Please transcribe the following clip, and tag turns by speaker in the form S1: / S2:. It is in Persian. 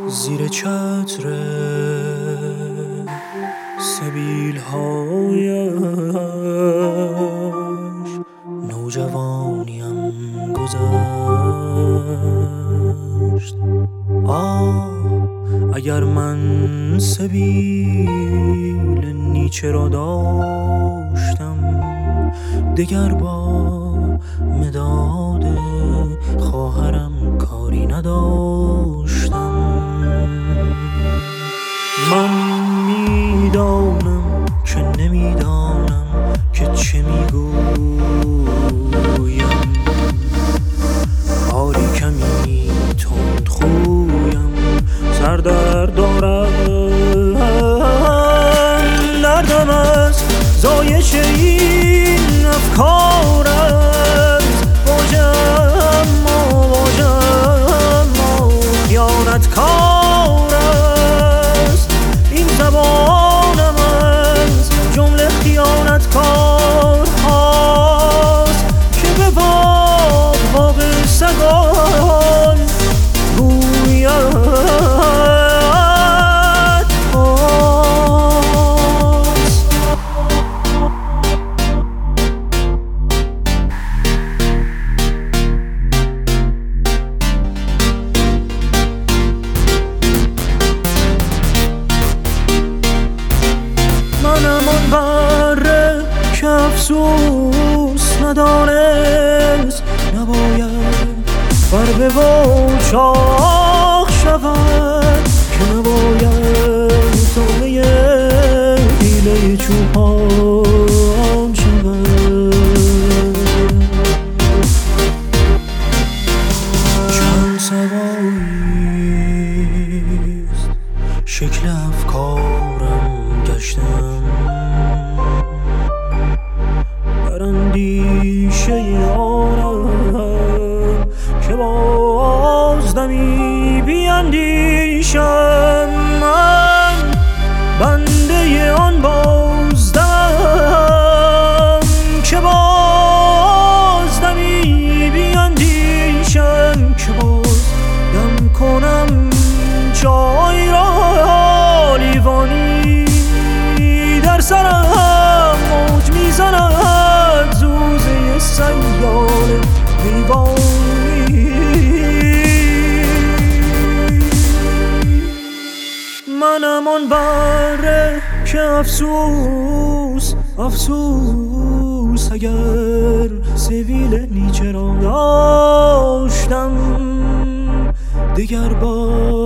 S1: زیر چتر سبیل هایش نوجوانیم گذشت. اگر من سبیل نیچه را داشتم، دگر با مداد خواهرم کاری نداشتم. من میدانم که نمیدانم که چه میگویم، حالی کمی تند خویم، سردرد دارم. دردم از زایش این افکار است، واجم خیانتکار است. این زبانم از جمله خیانتکار هاست که به واق سگان گوید. منم آن بره که افسوس ندانست نباید بر و چاق شود، که نباید تاله حیله چوپان شود. چند سواییست شکل افکارم گشتم، در اندیشه آنم که بازدمی بیندیشم. من بنده آن بازدم که بازدمی بیندیشم، که بازدم کنم جای را لیوانی در سرم موج میزند زوزه سیال دیوانی. منم آن بره که افسوس اگر سبیل نیچه را داشتم، دیگر با